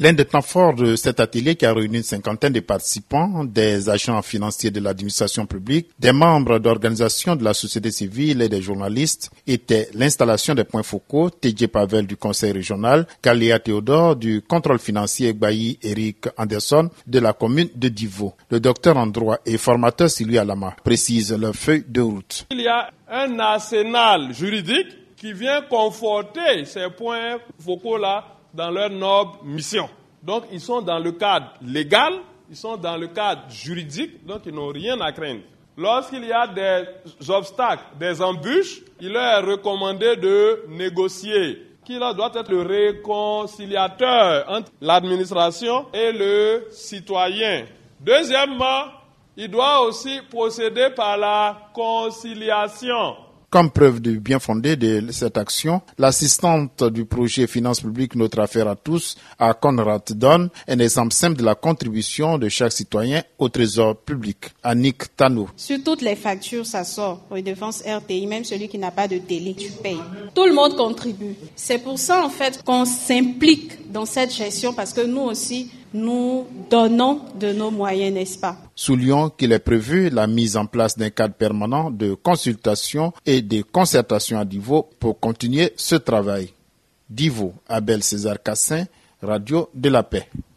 L'un des temps forts de cet atelier qui a réuni une cinquantaine de participants, des agents financiers de l'administration publique, des membres d'organisations de la société civile et des journalistes, était l'installation des points focaux, Tedje Pavel du conseil régional, Kalia Théodore du contrôle financier, Gbayi Eric Anderson de la commune de Divo. Le docteur en droit et formateur Sylvie Alama précise leur feuille de route. Il y a un arsenal juridique qui vient conforter ces points focaux-là dans leur noble mission. Donc, ils sont dans le cadre légal, ils sont dans le cadre juridique, donc ils n'ont rien à craindre. Lorsqu'il y a des obstacles, des embûches, il leur est recommandé de négocier, qui là doit être le réconciliateur entre l'administration et le citoyen. Deuxièmement, il doit aussi procéder par la conciliation. Comme preuve du bien fondé de cette action, l'assistante du projet Finances publiques Notre Affaire à tous, à Conrad, donne un exemple simple de la contribution de chaque citoyen au trésor public. Annick Tano. Sur toutes les factures, ça sort. Redevance RTI, même celui qui n'a pas de télé, tu payes. Tout le monde contribue. C'est pour ça, en fait, qu'on s'implique dans cette gestion parce que nous aussi, nous donnons de nos moyens, n'est-ce pas? Soulignons qu'il est prévu la mise en place d'un cadre permanent de consultation et de concertation à Divo pour continuer ce travail. Divo, Abel César Cassin, Radio de la Paix.